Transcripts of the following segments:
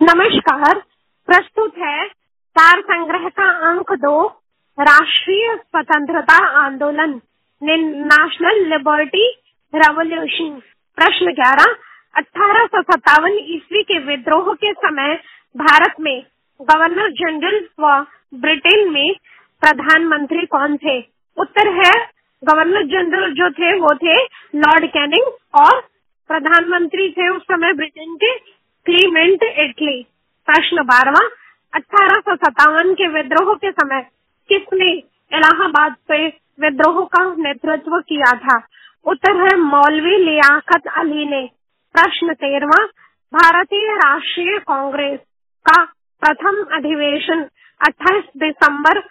नमस्कार। प्रस्तुत है सार संग्रह का अंक 2, राष्ट्रीय स्वतंत्रता आंदोलन, नेशनल लिबर्टी रेवोल्यूशन। प्रश्न 11। 1857 ईस्वी के विद्रोह के समय भारत में गवर्नर जनरल व ब्रिटेन में प्रधानमंत्री कौन थे? उत्तर है गवर्नर जनरल जो थे वो थे लॉर्ड कैनिंग और प्रधानमंत्री थे उस समय ब्रिटेन के क्लीमेंट एटली। प्रश्न 12। 1857 के विद्रोह के समय किसने इलाहाबाद से विद्रोह का नेतृत्व किया था? उत्तर है मौलवी लियाकत अली ने। प्रश्न 13। भारतीय राष्ट्रीय कांग्रेस का प्रथम अधिवेशन 28 दिसंबर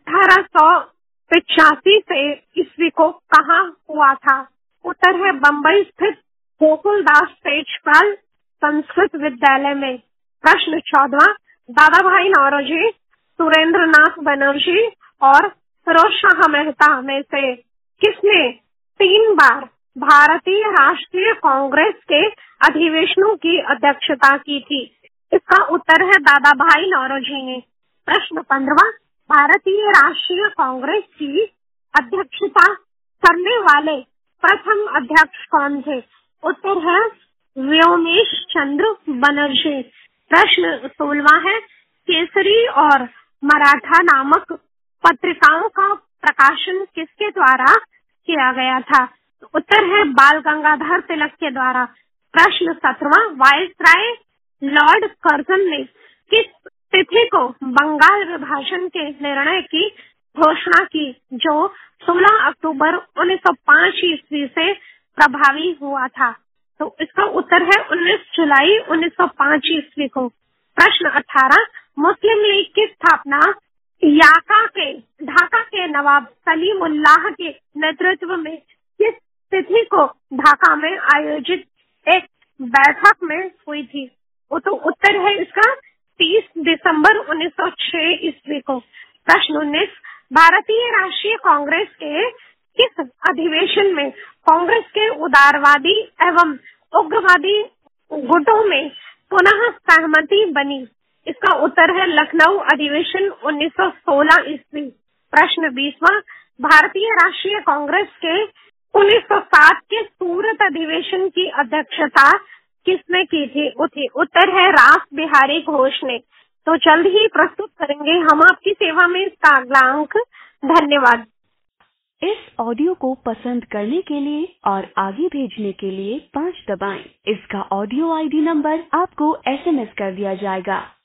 1885 से ईस्वी को कहाँ हुआ था? उत्तर है बम्बई स्थित गोकुलदास तेजपाल संस्कृत विद्यालय में। प्रश्न 14। दादा भाई नौरोजी, सुरेंद्र नाथ बनर्जी और फिरोज शाह मेहता में से किसने 3 बार भारतीय राष्ट्रीय कांग्रेस के अधिवेशनों की अध्यक्षता की थी? इसका उत्तर है दादा भाई नौरोजी ने। प्रश्न 15। भारतीय राष्ट्रीय कांग्रेस की अध्यक्षता करने वाले प्रथम अध्यक्ष कौन थे? उत्तर है व्योमेश चंद्र बनर्जी। प्रश्न 16 है केसरी और मराठा नामक पत्रिकाओं का प्रकाशन किसके द्वारा किया गया था? उत्तर है बाल गंगाधर तिलक के द्वारा। प्रश्न 17। वायसराय लॉर्ड कर्जन ने किस तिथि को बंगाल विभाजन के निर्णय की घोषणा की जो 16 अक्टूबर 1905 ईस्वी से प्रभावी हुआ था? तो इसका उत्तर है 19 जुलाई 1905 ईस्वी को। प्रश्न 18। मुस्लिम लीग की स्थापना ढाका के नवाब सलीमुल्लाह के नेतृत्व में किस तिथि को ढाका में आयोजित एक बैठक में हुई थी? तो उत्तर है इसका 30 दिसंबर 1906 ईस्वी को। प्रश्न 19। भारतीय राष्ट्रीय कांग्रेस के किस अधिवेशन में कांग्रेस के उदारवादी एवं उग्रवादी गुटों में पुनः सहमति बनी? इसका उत्तर है लखनऊ अधिवेशन 1916 ईस्वी। प्रश्न 20वां। भारतीय राष्ट्रीय कांग्रेस के 1907 के सूरत अधिवेशन की अध्यक्षता किसने की थी? उत्तर है रास बिहारी घोष ने। तो जल्द ही प्रस्तुत करेंगे हम आपकी सेवा में इसका अगला अंक। धन्यवाद। इस ऑडियो को पसंद करने के लिए और आगे भेजने के लिए 5 दबाएं। इसका ऑडियो आईडी नंबर आपको SMS कर दिया जाएगा।